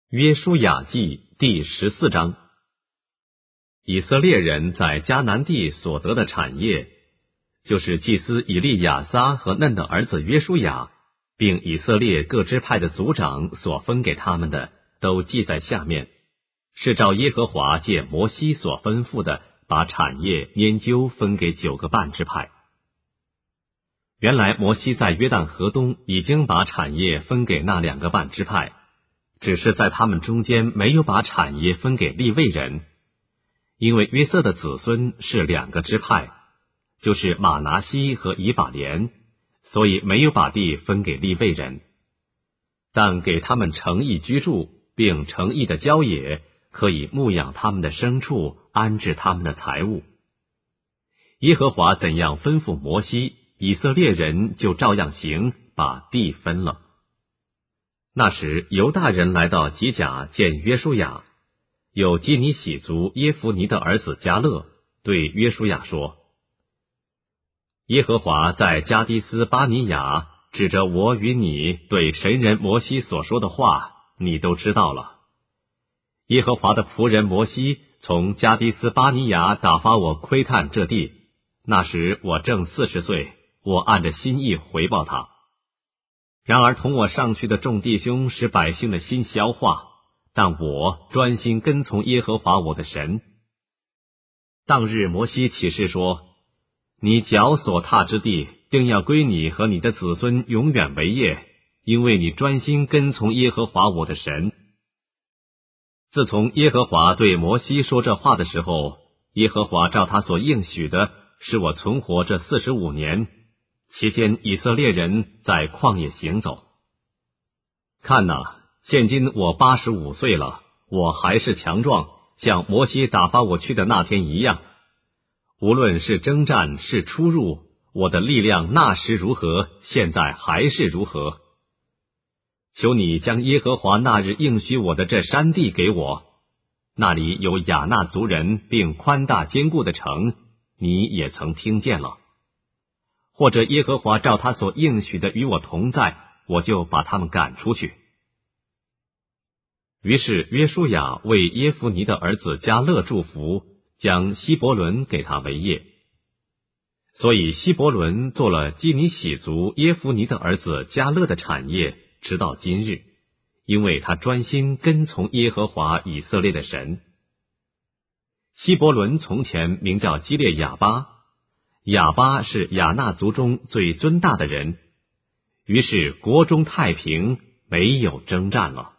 约书亚记第14章。以色列人在迦南地所得的产业，就是祭司以利亚撒和嫩的儿子约书亚，并以色列各支派的族长所分给他们的，都记在下面，是照耶和华借摩西所吩咐的，把产业拈阄分给9个半支派。原来摩西在约旦河东已经把产业分给那2个半支派，只是在他们中间没有把产业分给利未人，因为约瑟的子孙是2个支派，就是玛拿西和以法莲，所以没有把地分给利未人，但给他们诚意居住，并诚意的郊野，可以牧养他们的牲畜，安置他们的财物。耶和华怎样吩咐摩西，以色列人就照样行，把地分了。那时犹大人来到吉甲见约书亚，有基尼喜族耶孚尼的儿子迦勒对约书亚说：耶和华在加低斯巴尼亚指着我与你对神人摩西所说的话，你都知道了。耶和华的仆人摩西从加低斯巴尼亚打发我窥探这地，那时我正40岁，我按着心意回报他。然而同我上去的众弟兄使百姓的心消化，但我专心跟从耶和华我的神。当日摩西起誓说：你脚所踏之地，定要归你和你的子孙永远为业，因为你专心跟从耶和华我的神。自从耶和华对摩西说这话的时候，耶和华照他所应许的，使我存活这45年，期间以色列人在旷野行走。看哪，现今我85岁了，我还是强壮，像摩西打发我去的那天一样。无论是征战是出入，我的力量那时如何，现在还是如何。求你将耶和华那日应许我的这山地给我，那里有亚衲族人，并宽大坚固的城，你也曾听见了。或者耶和华照他所应许的与我同在，我就把他们赶出去。于是约书亚为耶孚尼的儿子迦勒祝福，将希伯伦给他为业。所以希伯伦做了基尼喜族耶孚尼的儿子迦勒的产业，直到今日，因为他专心跟从耶和华以色列的神。希伯伦从前名叫基列亚巴，亚巴是亚衲族中最尊大的人，于是国中太平，没有征战了。